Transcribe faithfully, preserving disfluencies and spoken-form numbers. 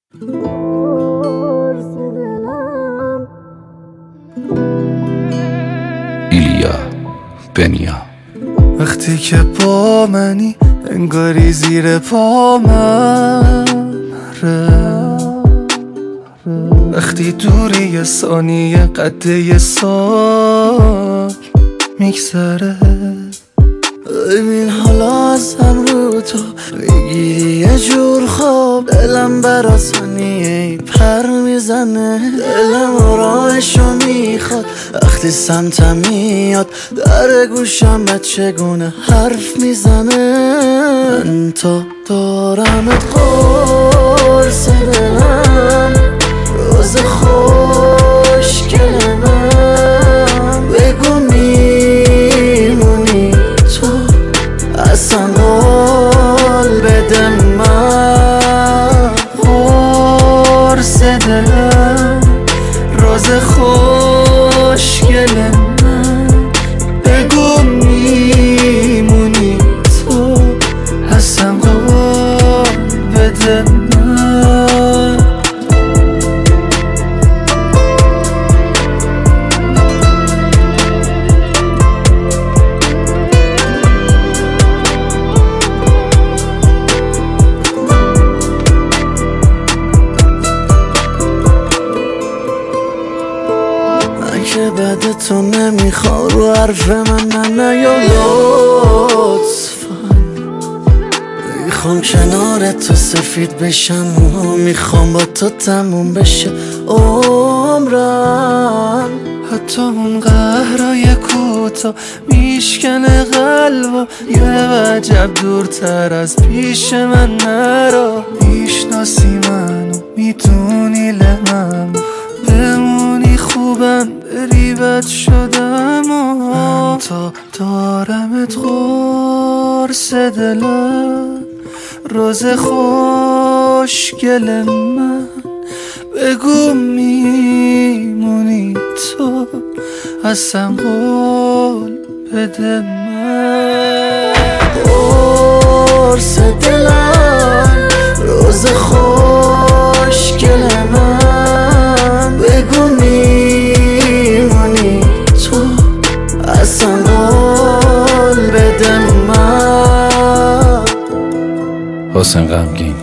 ایلیا بنیا. وقتی که با منی انگاری زیر پا من وقتی دوری یه ثانیه قد یه سال میگذره. ببین حالا ازم رو تو بگیری یه جور خواب، دلم برا ثانیه پر میزنه، دلم راهشو میخواد وقتی سمتم میاد، در گوشم بچگونه حرف میزنه. من تا دارمت قرص دلم، روز خوشگل من، بگو میمونی تو اصلا قول بده من. قرص دلم، روز خوشگل من، بگو میمونی تو اصلا قول بده من. که بعد تو نمیخوام رو حرف من نه یا لطفا، میخوام کنار تو سفید بشم و میخوام با تو تموم بشه عمرم. حتی اون قهرای کوتا میشکنه قلب و یه وجب دورتر از پیش من نرا. میشناسی منو میدونی لمم بمونی خوبم بری بد شدم. من تا دارمت قرص دلم، روز خوشگل من، بگو میمونی تو اصلا قول بده من. قرص دلم، روز خوشگل من، بگو میمونی تو اصلا قول بده من. حسین غمگین